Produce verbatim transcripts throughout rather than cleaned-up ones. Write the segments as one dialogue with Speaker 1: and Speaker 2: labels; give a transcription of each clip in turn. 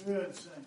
Speaker 1: Good, sing.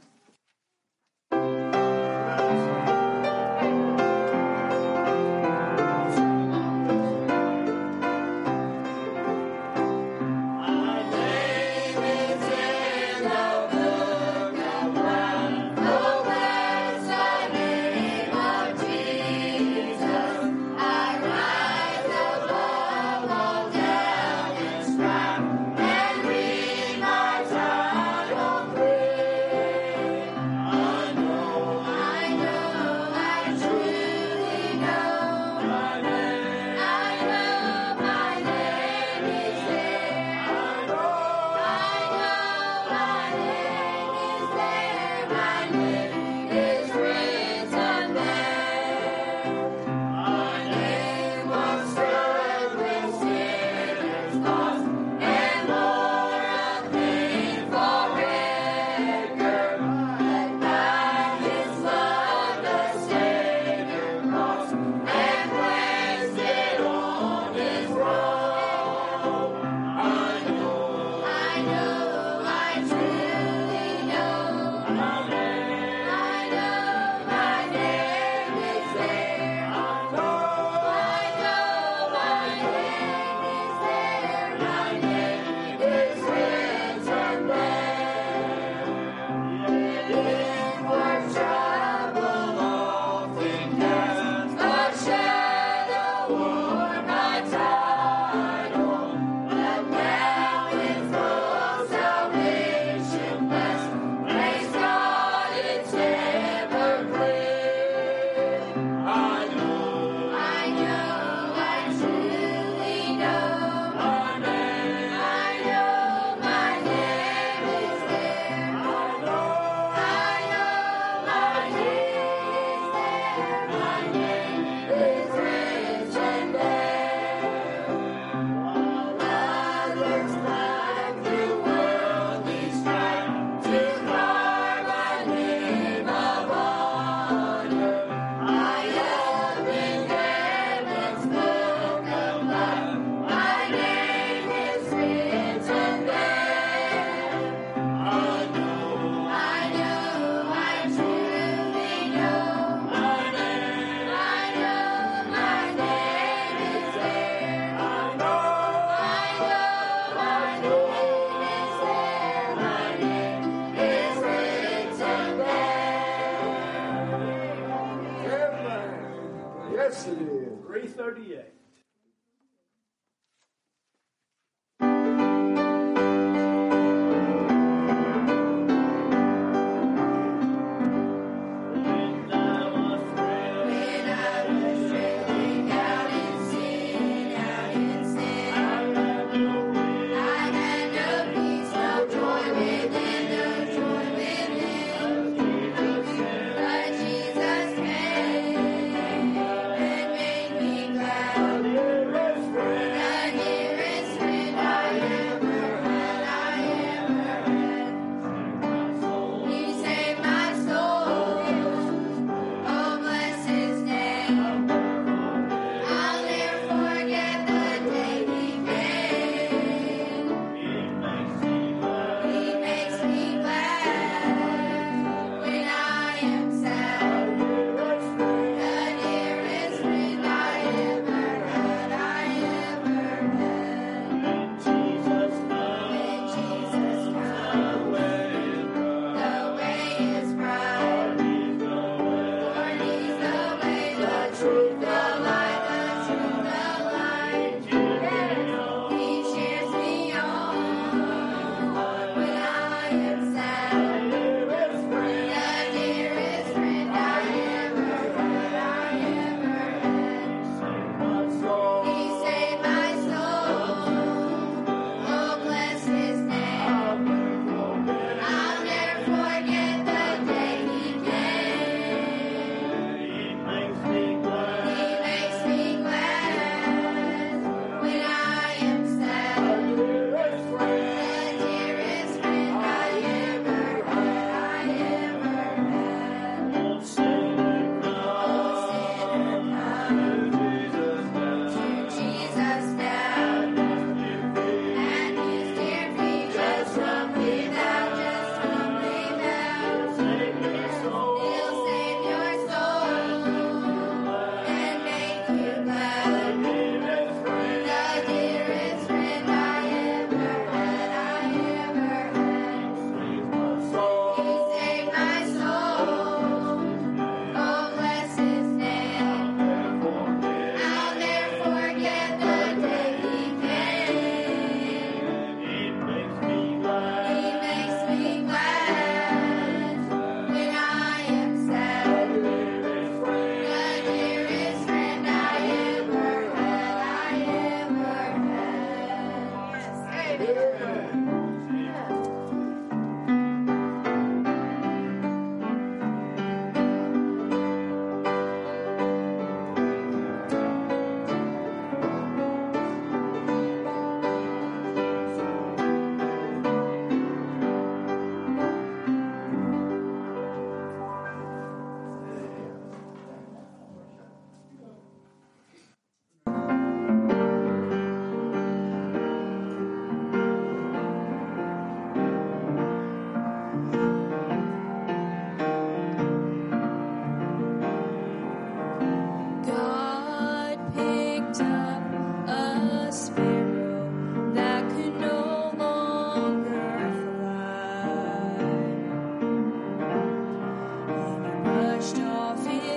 Speaker 2: Jesus came and made me glad.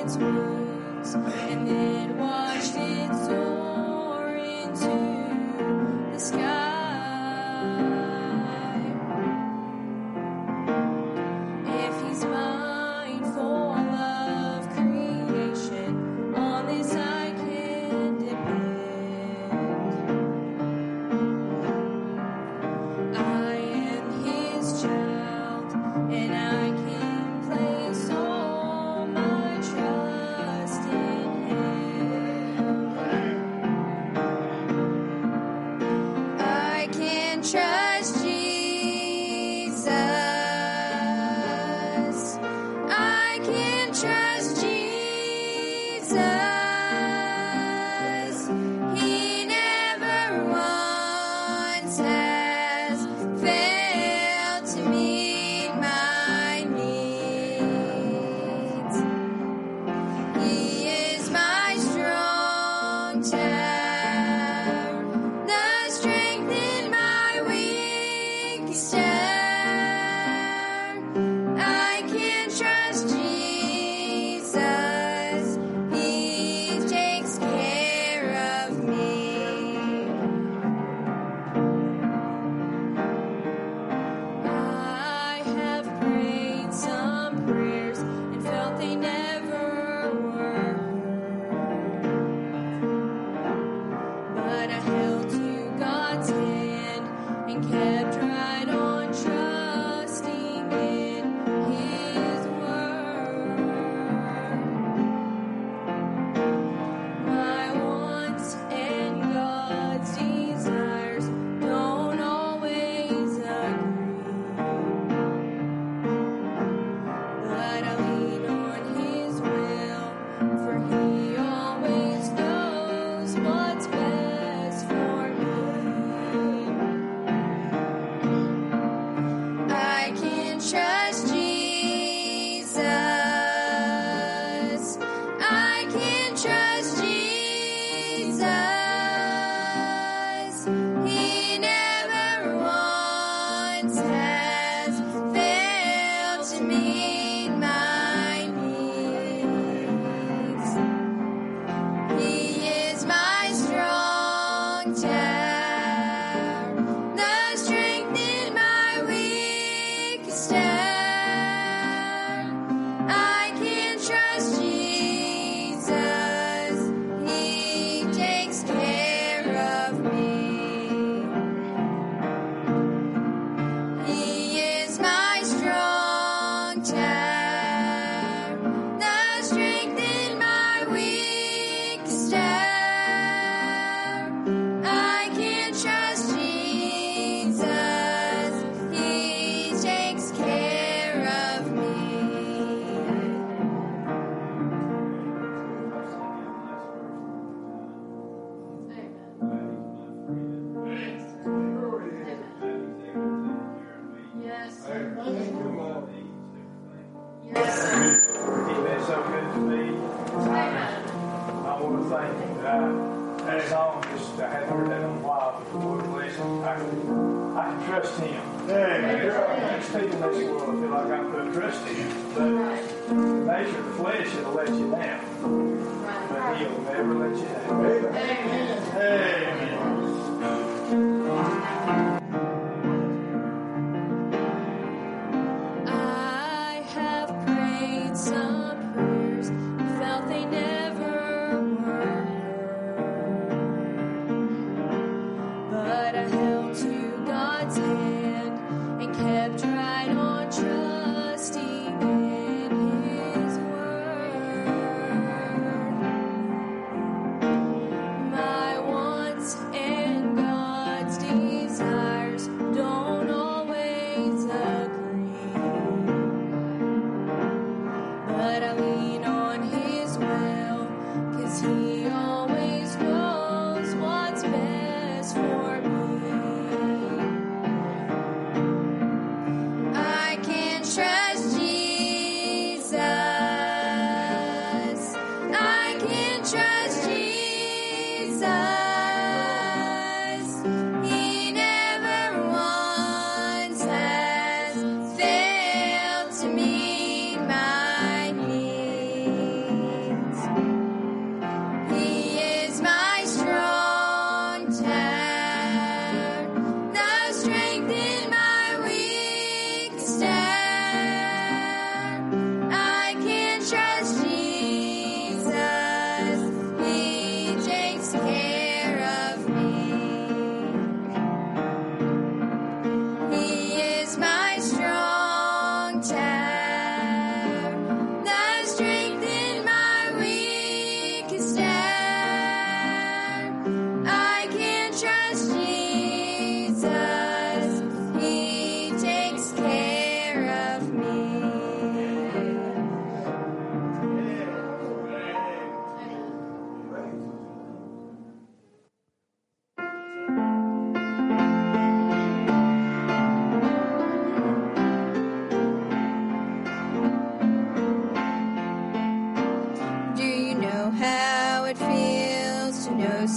Speaker 1: But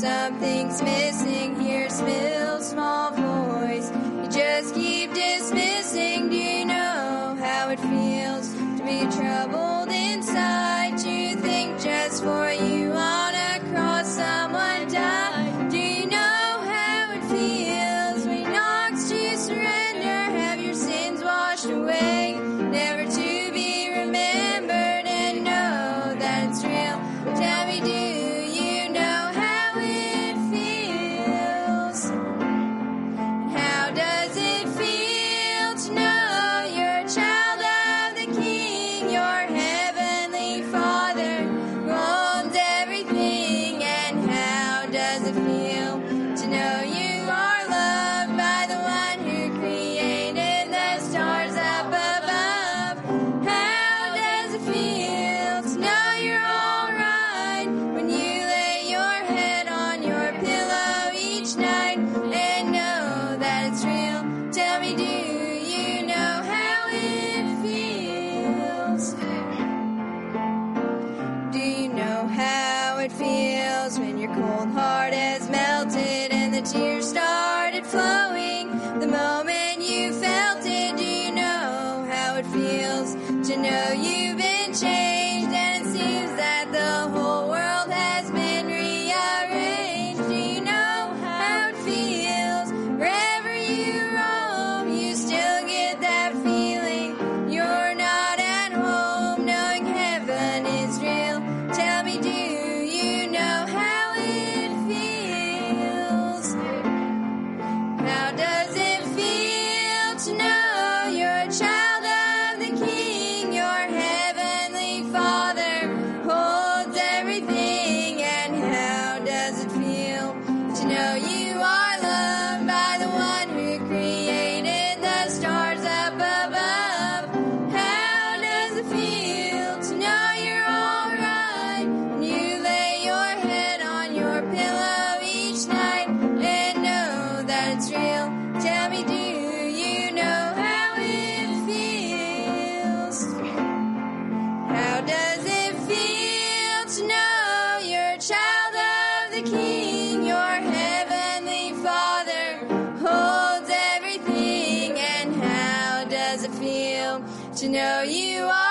Speaker 1: something's missing here, still small voice. You just keep dismissing. Do you know how it feels to be troubled inside? To think just for you on a cross someone died. Do you know how it feels when he knocks to surrender? Have your sins washed away, never to be remembered, and know that it's real. Tell me, do you know how it feels? How does it feel to know you're a child of the King, your heavenly Father who owns everything? And how does it feel to know you are loved by the one who created the stars up above? How does it feel to know you're all right when you lay your head on your pillow each night and know that it's real? Tell me, do you know how it feels? Do you know how it feels when your cold heart has melted and the tears started flowing the moment you felt it? Do you know how it feels to know you've been changed and it seems that the whole world has been rearranged? Do you know how it feels wherever you roam, you still get that feeling you're not at home, knowing heaven is real? Tell me, do you know how it feels? How does it feel to know you're a child of the King, your heavenly Father holds everything? And how does it feel to know you are loved by the one who created the stars up above? How does it feel to know you're all right when you lay your head on your pillow each night and know that it's real? Tell me, do you know how it feels? How does it feel to know you're a child of the King, your heavenly Father holds everything? And how does it feel to know you are